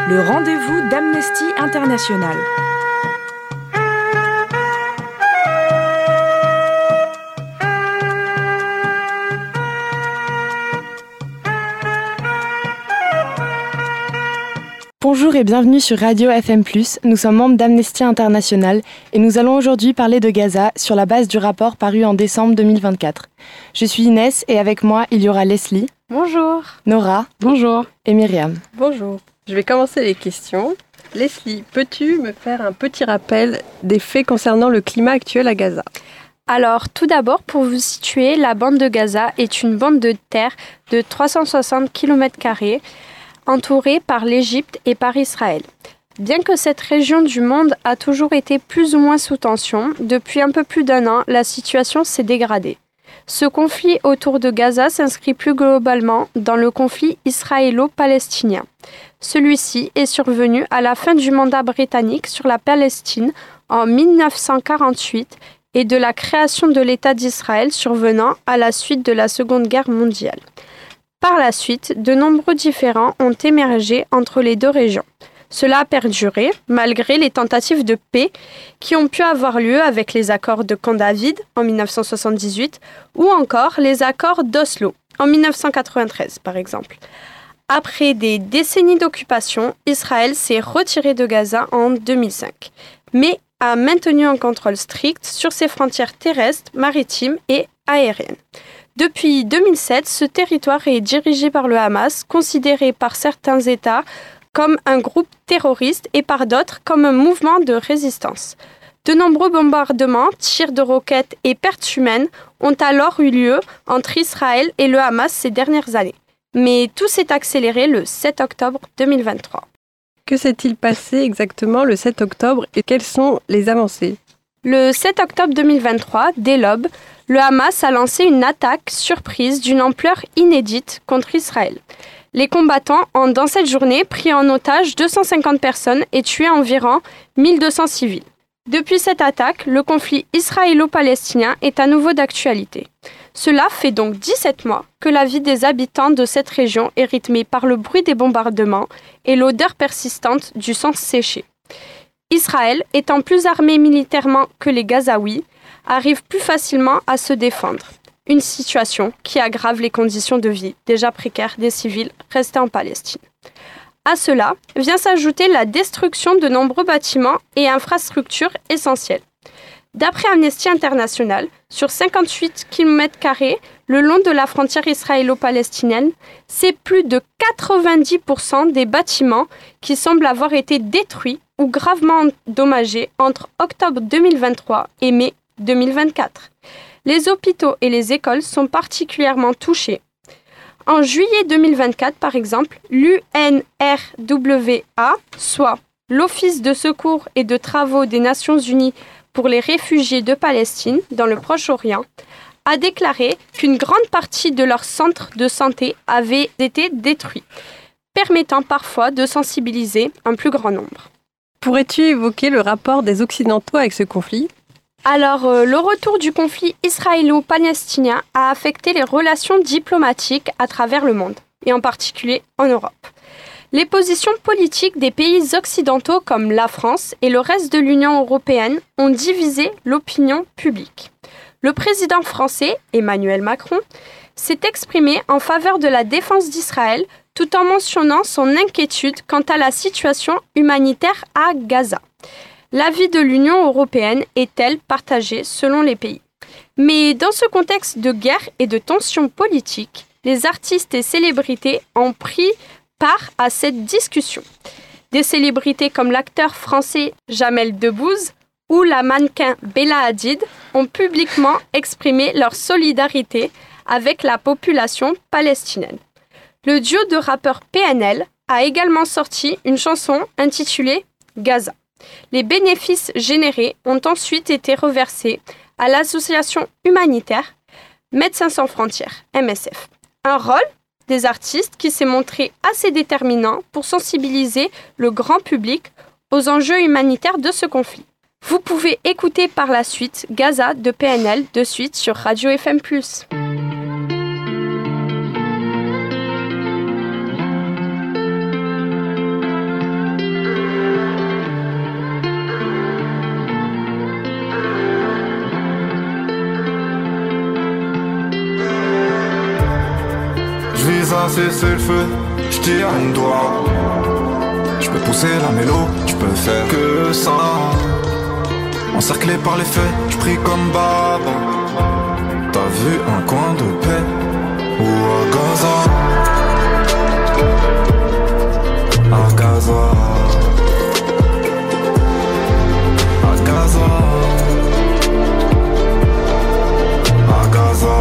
le rendez-vous d'Amnesty International. Bonjour et bienvenue sur Radio FM+. Nous sommes membres d'Amnesty International et nous allons aujourd'hui parler de Gaza sur la base du rapport paru en décembre 2024. Je suis Inès et avec moi, il y aura Leslie. Bonjour. Nora. Bonjour. Et Myriam. Bonjour. Je vais commencer les questions. Leslie, peux-tu me faire un petit rappel des faits concernant le climat actuel à Gaza ? Alors, tout d'abord, pour vous situer, la bande de Gaza est une bande de terre de 360 km², entourée par l'Égypte et par Israël. Bien que cette région du monde a toujours été plus ou moins sous tension, depuis un peu plus d'un an, la situation s'est dégradée. Ce conflit autour de Gaza s'inscrit plus globalement dans le conflit israélo-palestinien. Celui-ci est survenu à la fin du mandat britannique sur la Palestine en 1948 et de la création de l'État d'Israël survenant à la suite de la Seconde Guerre mondiale. Par la suite, de nombreux différends ont émergé entre les deux régions. Cela a perduré malgré les tentatives de paix qui ont pu avoir lieu avec les accords de Camp David en 1978 ou encore les accords d'Oslo en 1993 par exemple. Après des décennies d'occupation, Israël s'est retiré de Gaza en 2005, mais a maintenu un contrôle strict sur ses frontières terrestres, maritimes et aériennes. Depuis 2007, ce territoire est dirigé par le Hamas, considéré par certains États comme un groupe terroriste et par d'autres comme un mouvement de résistance. De nombreux bombardements, tirs de roquettes et pertes humaines ont alors eu lieu entre Israël et le Hamas ces dernières années. Mais tout s'est accéléré le 7 octobre 2023. Que s'est-il passé exactement le 7 octobre et quelles sont les avancées ? Le 7 octobre 2023, dès l'aube, le Hamas a lancé une attaque surprise d'une ampleur inédite contre Israël. Les combattants ont dans cette journée pris en otage 250 personnes et tué environ 1200 civils. Depuis cette attaque, le conflit israélo-palestinien est à nouveau d'actualité. Cela fait donc 17 mois que la vie des habitants de cette région est rythmée par le bruit des bombardements et l'odeur persistante du sang séché. Israël, étant plus armé militairement que les Gazaouis, arrive plus facilement à se défendre. Une situation qui aggrave les conditions de vie déjà précaires des civils restés en Palestine. À cela vient s'ajouter la destruction de nombreux bâtiments et infrastructures essentielles. D'après Amnesty International, sur 58 km² le long de la frontière israélo-palestinienne, c'est plus de 90% des bâtiments qui semblent avoir été détruits ou gravement endommagés entre octobre 2023 et mai 2024. Les hôpitaux et les écoles sont particulièrement touchés. En juillet 2024, par exemple, l'UNRWA, soit l'Office de secours et de travaux des Nations Unies pour les réfugiés de Palestine dans le Proche-Orient, a déclaré qu'une grande partie de leurs centres de santé avait été détruits, permettant parfois de sensibiliser un plus grand nombre. Pourrais-tu évoquer le rapport des Occidentaux avec ce conflit ? Alors, le retour du conflit israélo-palestinien a affecté les relations diplomatiques à travers le monde, et en particulier en Europe. Les positions politiques des pays occidentaux comme la France et le reste de l'Union européenne ont divisé l'opinion publique. Le président français, Emmanuel Macron, s'est exprimé en faveur de la défense d'Israël tout en mentionnant son inquiétude quant à la situation humanitaire à Gaza. L'avis de l'Union européenne est-elle partagée selon les pays ? Mais dans ce contexte de guerre et de tensions politiques, les artistes et célébrités ont pris part à cette discussion. Des célébrités comme l'acteur français Jamel Debbouze ou la mannequin Bella Hadid ont publiquement exprimé leur solidarité avec la population palestinienne. Le duo de rappeurs PNL a également sorti une chanson intitulée « Gaza ». Les bénéfices générés ont ensuite été reversés à l'association humanitaire Médecins sans frontières, MSF. Un rôle des artistes qui s'est montré assez déterminant pour sensibiliser le grand public aux enjeux humanitaires de ce conflit. Vous pouvez écouter par la suite Gaza de PNL de suite sur Radio FM+. ça cesse le feu, je tire un doigt. Je peux pousser la mélo, je peux faire que ça. Encerclé par les faits, je prie comme Baba. T'as vu un coin de paix ou à Gaza? À Gaza, à Gaza, à Gaza.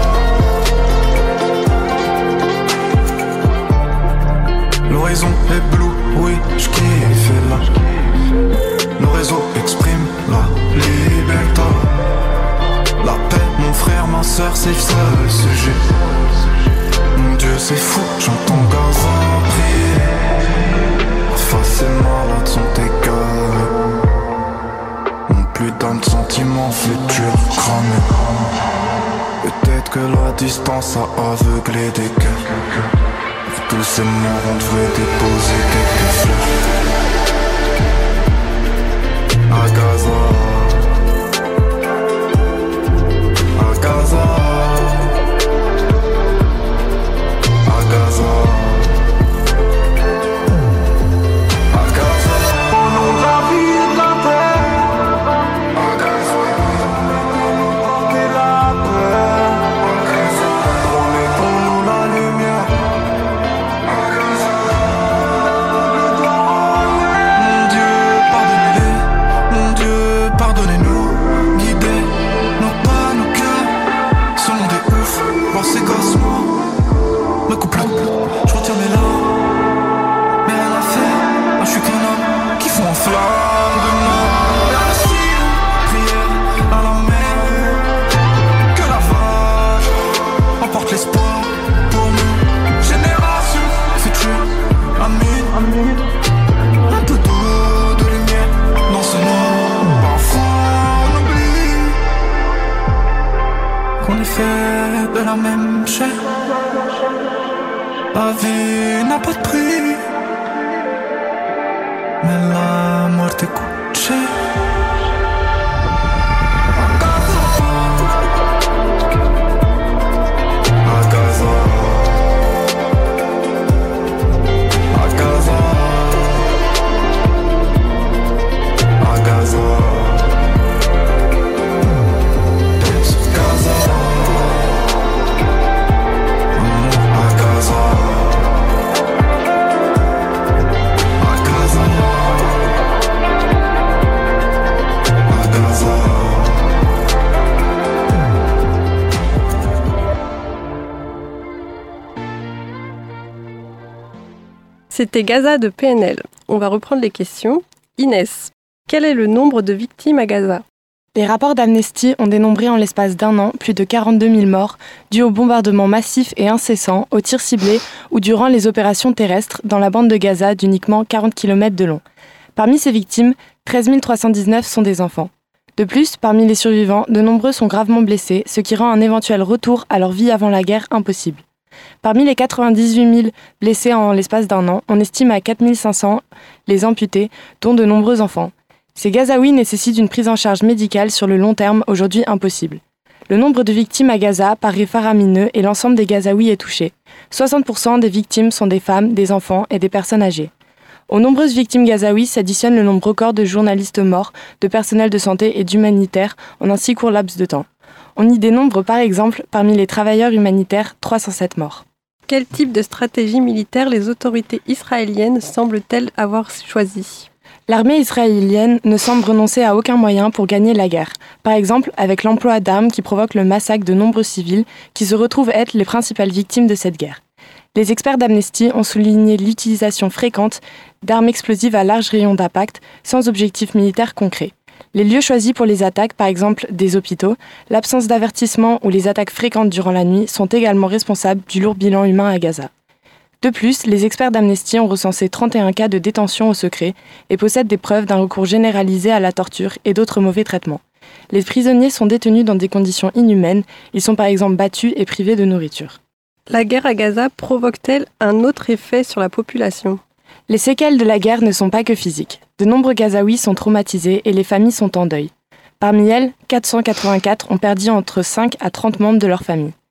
L'horizon est bleu, oui, je kiffe là. Nos réseaux expriment la liberté. La paix, mon frère, ma soeur, c'est le seul sujet. Mon Dieu, c'est fou, j'entends Gaza prier. Face et malade sont égarés. Mon putain de sentiments futur cramé. Peut-être que la distance a aveuglé des cœurs. Pour tous ces morts, on devrait déposer quelques fleurs. À Gaza, à Gaza, à Gaza, à Gaza. Au nom de la vie et de la paix, à Gaza, et la paix, à Gaza. Remettons-nous la lumière, à Gaza. Mon Dieu, pardonnez-les. Mon Dieu, pardonnez-nous, guidez nos pas, nos cœurs. Ce monde est ouf, voir ces gosses morts me coupe le cou, je retire mes larmes. Mais rien à faire, moi je suis qu'un homme qui fond en flamme de mort. Merci, prière à la mer. Que la vache emporte l'espoir pour nous. Génération future, amine. Un peu d'eau, de lumière dans ce noir. Parfois on oublie qu'on est fait de la même chair. La vie n'a pas de prix, mais la mort te coûte cher. À Gaza, à Gaza, à Gaza, à Gaza, paix sur Gaza, à Gaza, à Gaza, à Gaza. C'était Gaza de PNL. On va reprendre les questions. Inès, quel est le nombre de victimes à Gaza? Les rapports d'Amnesty ont dénombré en l'espace d'un an plus de 42 000 morts dus aux bombardements massifs et incessants, aux tirs ciblés ou durant les opérations terrestres dans la bande de Gaza d'uniquement 40 km de long. Parmi ces victimes, 13 319 sont des enfants. De plus, parmi les survivants, de nombreux sont gravement blessés, ce qui rend un éventuel retour à leur vie avant la guerre impossible. Parmi les 98 000 blessés en l'espace d'un an, on estime à 4 500 les amputés, dont de nombreux enfants. Ces Gazaouis nécessitent une prise en charge médicale sur le long terme, aujourd'hui impossible. Le nombre de victimes à Gaza paraît faramineux et l'ensemble des Gazaouis est touché. 60% des victimes sont des femmes, des enfants et des personnes âgées. Aux nombreuses victimes gazaouis s'additionne le nombre record de journalistes morts, de personnel de santé et d'humanitaires en un si court laps de temps. On y dénombre par exemple, parmi les travailleurs humanitaires, 307 morts. Quel type de stratégie militaire les autorités israéliennes semblent-elles avoir choisi? L'armée israélienne ne semble renoncer à aucun moyen pour gagner la guerre. Par exemple, avec l'emploi d'armes qui provoque le massacre de nombreux civils qui se retrouvent être les principales victimes de cette guerre. Les experts d'Amnesty ont souligné l'utilisation fréquente d'armes explosives à large rayon d'impact sans objectif militaire concret. Les lieux choisis pour les attaques, par exemple des hôpitaux, l'absence d'avertissement ou les attaques fréquentes durant la nuit sont également responsables du lourd bilan humain à Gaza. De plus, les experts d'Amnesty ont recensé 31 cas de détention au secret et possèdent des preuves d'un recours généralisé à la torture et d'autres mauvais traitements. Les prisonniers sont détenus dans des conditions inhumaines, ils sont par exemple battus et privés de nourriture. La guerre à Gaza provoque-t-elle un autre effet sur la population? Les séquelles de la guerre ne sont pas que physiques. De nombreux Gazaouis sont traumatisés et les familles sont en deuil. Parmi elles, 484 ont perdu entre 5 à 30 membres de leur famille.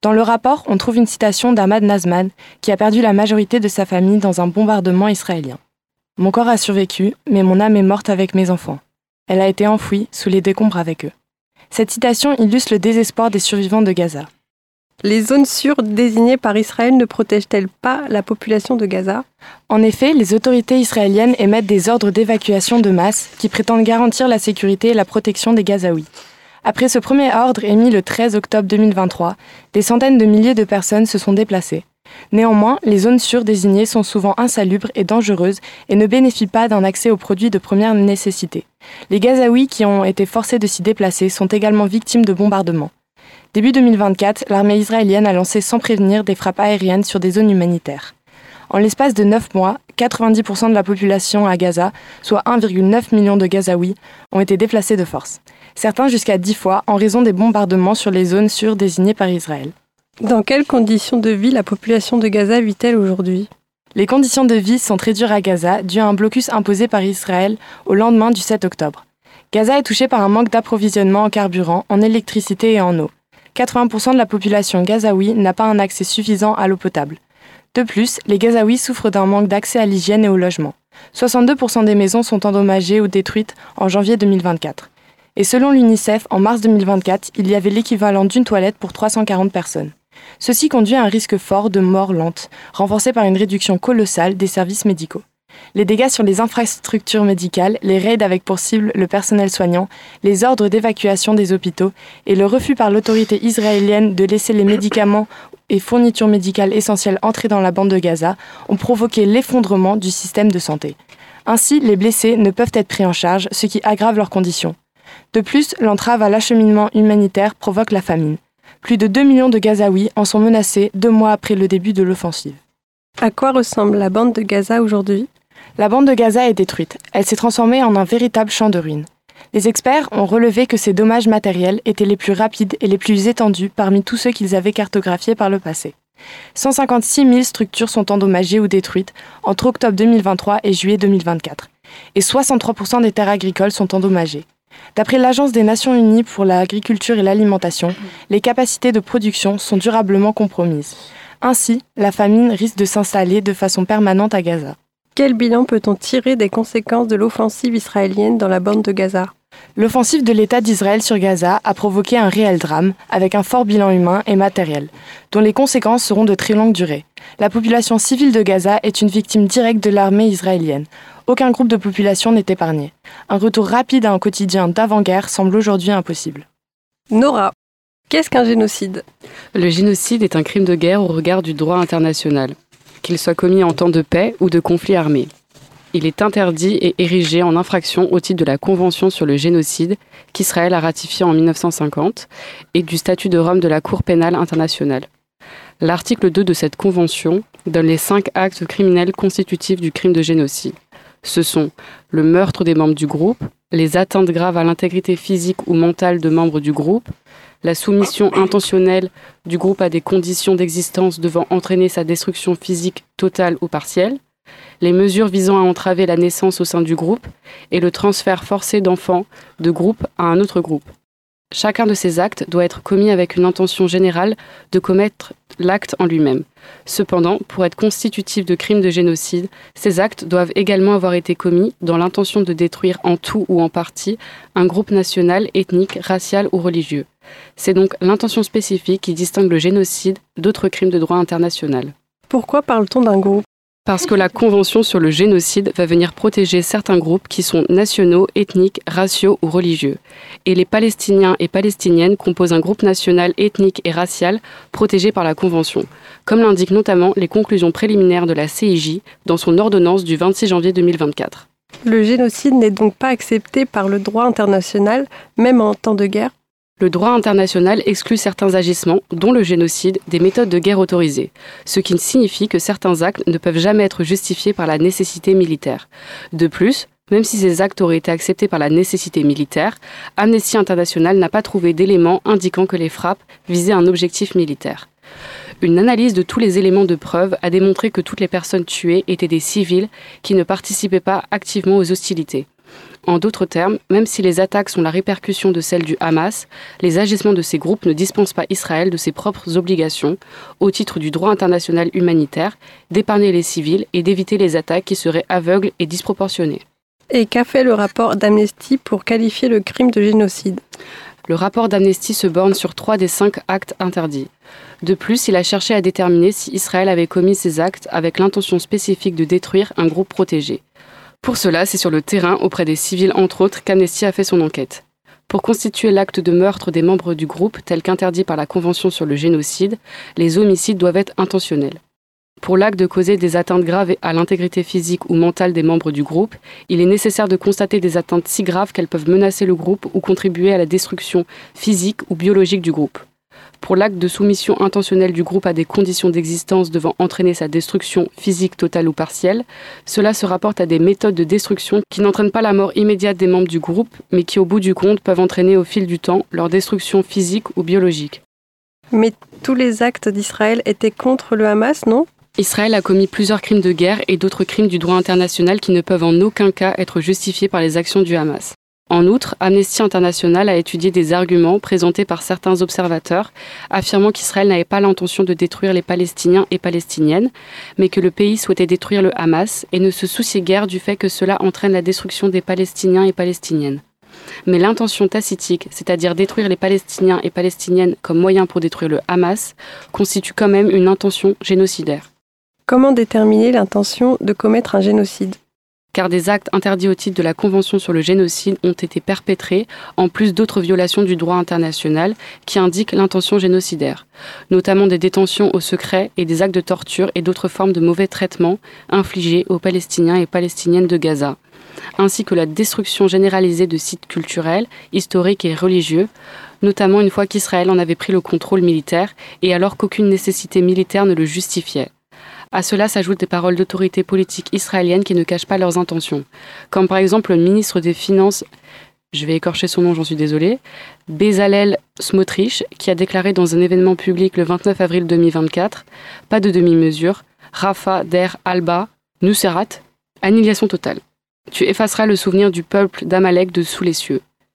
Dans le rapport, on trouve une citation d'Ahmad Nazman, qui a perdu la majorité de sa famille dans un bombardement israélien. « Mon corps a survécu, mais mon âme est morte avec mes enfants. Elle a été enfouie sous les décombres avec eux. » Cette citation illustre le désespoir des survivants de Gaza. Les zones sûres désignées par Israël ne protègent-elles pas la population de Gaza ? En effet, les autorités israéliennes émettent des ordres d'évacuation de masse qui prétendent garantir la sécurité et la protection des Gazaouis. Après ce premier ordre émis le 13 octobre 2023, des centaines de milliers de personnes se sont déplacées. Néanmoins, les zones sûres désignées sont souvent insalubres et dangereuses et ne bénéficient pas d'un accès aux produits de première nécessité. Les Gazaouis qui ont été forcés de s'y déplacer sont également victimes de bombardements. Début 2024, l'armée israélienne a lancé sans prévenir des frappes aériennes sur des zones humanitaires. En l'espace de 9 mois, 90% de la population à Gaza, soit 1,9 million de Gazaouis, ont été déplacés de force. Certains jusqu'à 10 fois en raison des bombardements sur les zones sûres désignées par Israël. Dans quelles conditions de vie la population de Gaza vit-elle aujourd'hui ? Les conditions de vie sont très dures à Gaza, dues à un blocus imposé par Israël au lendemain du 7 octobre. Gaza est touchée par un manque d'approvisionnement en carburant, en électricité et en eau. 80% de la population gazaoui n'a pas un accès suffisant à l'eau potable. De plus, les Gazaouis souffrent d'un manque d'accès à l'hygiène et au logement. 62% des maisons sont endommagées ou détruites en janvier 2024. Et selon l'UNICEF, en mars 2024, il y avait l'équivalent d'une toilette pour 340 personnes. Ceci conduit à un risque fort de mort lente, renforcé par une réduction colossale des services médicaux. Les dégâts sur les infrastructures médicales, les raids avec pour cible le personnel soignant, les ordres d'évacuation des hôpitaux et le refus par l'autorité israélienne de laisser les médicaments et fournitures médicales essentielles entrer dans la bande de Gaza ont provoqué l'effondrement du système de santé. Ainsi, les blessés ne peuvent être pris en charge, ce qui aggrave leurs conditions. De plus, l'entrave à l'acheminement humanitaire provoque la famine. Plus de 2 millions de Gazaouis en sont menacés 2 mois après le début de l'offensive. À quoi ressemble la bande de Gaza aujourd'hui ? La bande de Gaza est détruite. Elle s'est transformée en un véritable champ de ruines. Les experts ont relevé que ces dommages matériels étaient les plus rapides et les plus étendus parmi tous ceux qu'ils avaient cartographiés par le passé. 156 000 structures sont endommagées ou détruites entre octobre 2023 et juillet 2024. Et 63% des terres agricoles sont endommagées. D'après l'Agence des Nations Unies pour l'agriculture et l'alimentation, les capacités de production sont durablement compromises. Ainsi, la famine risque de s'installer de façon permanente à Gaza. Quel bilan peut-on tirer des conséquences de l'offensive israélienne dans la bande de Gaza ? L'offensive de l'État d'Israël sur Gaza a provoqué un réel drame, avec un fort bilan humain et matériel, dont les conséquences seront de très longue durée. La population civile de Gaza est une victime directe de l'armée israélienne. Aucun groupe de population n'est épargné. Un retour rapide à un quotidien d'avant-guerre semble aujourd'hui impossible. Nora, qu'est-ce qu'un génocide ? Le génocide est un crime de guerre au regard du droit international, qu'il soit commis en temps de paix ou de conflit armé. Il est interdit et érigé en infraction au titre de la Convention sur le génocide qu'Israël a ratifiée en 1950 et du statut de Rome de la Cour pénale internationale. L'article 2 de cette convention donne les 5 actes criminels constitutifs du crime de génocide. Ce sont le meurtre des membres du groupe, les atteintes graves à l'intégrité physique ou mentale de membres du groupe, la soumission intentionnelle du groupe à des conditions d'existence devant entraîner sa destruction physique totale ou partielle, les mesures visant à entraver la naissance au sein du groupe et le transfert forcé d'enfants de groupe à un autre groupe. Chacun de ces actes doit être commis avec une intention générale de commettre l'acte en lui-même. Cependant, pour être constitutifs de crimes de génocide, ces actes doivent également avoir été commis dans l'intention de détruire en tout ou en partie un groupe national, ethnique, racial ou religieux. C'est donc l'intention spécifique qui distingue le génocide d'autres crimes de droit international. Pourquoi parle-t-on d'un groupe ? Parce que la Convention sur le génocide va venir protéger certains groupes qui sont nationaux, ethniques, raciaux ou religieux. Et les Palestiniens et Palestiniennes composent un groupe national, ethnique et racial protégé par la Convention, comme l'indiquent notamment les conclusions préliminaires de la CIJ dans son ordonnance du 26 janvier 2024. Le génocide n'est donc pas accepté par le droit international, même en temps de guerre ? Le droit international exclut certains agissements, dont le génocide, des méthodes de guerre autorisées, ce qui signifie que certains actes ne peuvent jamais être justifiés par la nécessité militaire. De plus, même si ces actes auraient été acceptés par la nécessité militaire, Amnesty International n'a pas trouvé d'éléments indiquant que les frappes visaient un objectif militaire. Une analyse de tous les éléments de preuve a démontré que toutes les personnes tuées étaient des civils qui ne participaient pas activement aux hostilités. En d'autres termes, même si les attaques sont la répercussion de celles du Hamas, les agissements de ces groupes ne dispensent pas Israël de ses propres obligations, au titre du droit international humanitaire, d'épargner les civils et d'éviter les attaques qui seraient aveugles et disproportionnées. Et qu'a fait le rapport d'Amnesty pour qualifier le crime de génocide ? Le rapport d'Amnesty se borne sur 3 des 5 actes interdits. De plus, il a cherché à déterminer si Israël avait commis ces actes avec l'intention spécifique de détruire un groupe protégé. Pour cela, c'est sur le terrain, auprès des civils entre autres, qu'Amnesty a fait son enquête. Pour constituer l'acte de meurtre des membres du groupe, tel qu'interdit par la Convention sur le génocide, les homicides doivent être intentionnels. Pour l'acte de causer des atteintes graves à l'intégrité physique ou mentale des membres du groupe, il est nécessaire de constater des atteintes si graves qu'elles peuvent menacer le groupe ou contribuer à la destruction physique ou biologique du groupe. Pour l'acte de soumission intentionnelle du groupe à des conditions d'existence devant entraîner sa destruction physique totale ou partielle, cela se rapporte à des méthodes de destruction qui n'entraînent pas la mort immédiate des membres du groupe, mais qui au bout du compte peuvent entraîner au fil du temps leur destruction physique ou biologique. Mais tous les actes d'Israël étaient contre le Hamas, non ? Israël a commis plusieurs crimes de guerre et d'autres crimes du droit international qui ne peuvent en aucun cas être justifiés par les actions du Hamas. En outre, Amnesty International a étudié des arguments présentés par certains observateurs affirmant qu'Israël n'avait pas l'intention de détruire les Palestiniens et Palestiniennes, mais que le pays souhaitait détruire le Hamas et ne se souciait guère du fait que cela entraîne la destruction des Palestiniens et Palestiniennes. Mais l'intention tacitique, c'est-à-dire détruire les Palestiniens et Palestiniennes comme moyen pour détruire le Hamas, constitue quand même une intention génocidaire. Comment déterminer l'intention de commettre un génocide ? Car des actes interdits au titre de la Convention sur le génocide ont été perpétrés, en plus d'autres violations du droit international qui indiquent l'intention génocidaire, notamment des détentions au secret et des actes de torture et d'autres formes de mauvais traitements infligés aux Palestiniens et Palestiniennes de Gaza, ainsi que la destruction généralisée de sites culturels, historiques et religieux, notamment une fois qu'Israël en avait pris le contrôle militaire et alors qu'aucune nécessité militaire ne le justifiait. À cela s'ajoutent des paroles d'autorités politiques israéliennes qui ne cachent pas leurs intentions, comme par exemple le ministre des Finances, je vais écorcher son nom, j'en suis désolée, Bezalel Smotrich, qui a déclaré dans un événement public le 29 avril 2024 « Pas de demi-mesure, Rafa, Der, Alba, Nusserat, annihilation totale. Tu effaceras le souvenir du peuple d'Amalek de sous les cieux. »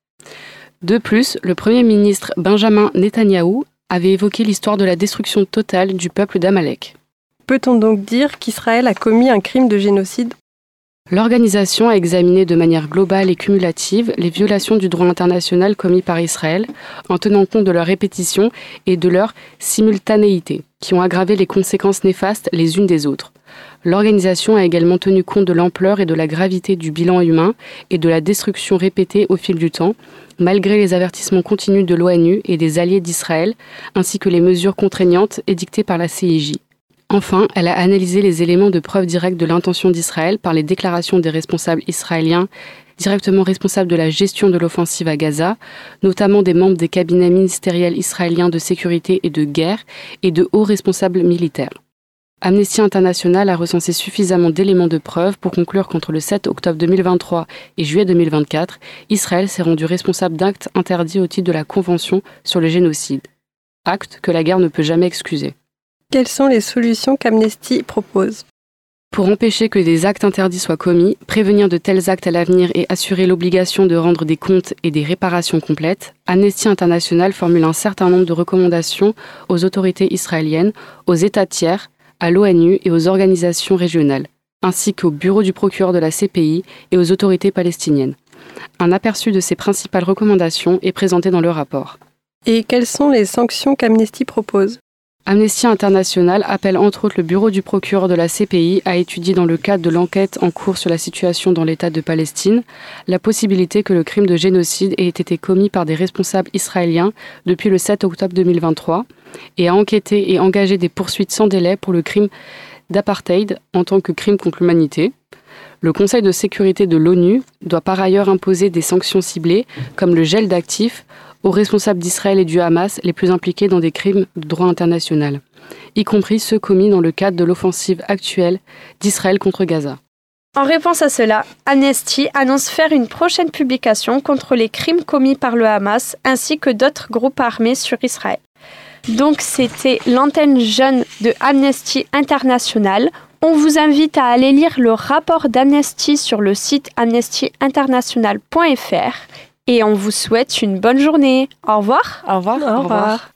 De plus, le Premier ministre Benjamin Netanyahou avait évoqué l'histoire de la destruction totale du peuple d'Amalek. Peut-on donc dire qu'Israël a commis un crime de génocide ? L'organisation a examiné de manière globale et cumulative les violations du droit international commis par Israël, en tenant compte de leur répétition et de leur simultanéité, qui ont aggravé les conséquences néfastes les unes des autres. L'organisation a également tenu compte de l'ampleur et de la gravité du bilan humain et de la destruction répétée au fil du temps, malgré les avertissements continus de l'ONU et des alliés d'Israël, ainsi que les mesures contraignantes édictées par la CIJ. Enfin, elle a analysé les éléments de preuve directe de l'intention d'Israël par les déclarations des responsables israéliens directement responsables de la gestion de l'offensive à Gaza, notamment des membres des cabinets ministériels israéliens de sécurité et de guerre et de hauts responsables militaires. Amnesty International a recensé suffisamment d'éléments de preuve pour conclure qu'entre le 7 octobre 2023 et juillet 2024, Israël s'est rendu responsable d'actes interdits au titre de la Convention sur le génocide. Actes que la guerre ne peut jamais excuser. Quelles sont les solutions qu'Amnesty propose ? Pour empêcher que des actes interdits soient commis, prévenir de tels actes à l'avenir et assurer l'obligation de rendre des comptes et des réparations complètes, Amnesty International formule un certain nombre de recommandations aux autorités israéliennes, aux États tiers, à l'ONU et aux organisations régionales, ainsi qu'au bureau du procureur de la CPI et aux autorités palestiniennes. Un aperçu de ces principales recommandations est présenté dans le rapport. Et quelles sont les sanctions qu'Amnesty propose ? Amnesty International appelle entre autres le bureau du procureur de la CPI à étudier dans le cadre de l'enquête en cours sur la situation dans l'État de Palestine la possibilité que le crime de génocide ait été commis par des responsables israéliens depuis le 7 octobre 2023 et à enquêter et engager des poursuites sans délai pour le crime d'apartheid en tant que crime contre l'humanité. Le Conseil de sécurité de l'ONU doit par ailleurs imposer des sanctions ciblées comme le gel d'actifs aux responsables d'Israël et du Hamas les plus impliqués dans des crimes de droit international, y compris ceux commis dans le cadre de l'offensive actuelle d'Israël contre Gaza. En réponse à cela, Amnesty annonce faire une prochaine publication contre les crimes commis par le Hamas ainsi que d'autres groupes armés sur Israël. Donc c'était l'antenne jeune de Amnesty International. On vous invite à aller lire le rapport d'Amnesty sur le site amnestyinternational.fr et on vous souhaite une bonne journée. Au revoir. Au revoir. Au revoir.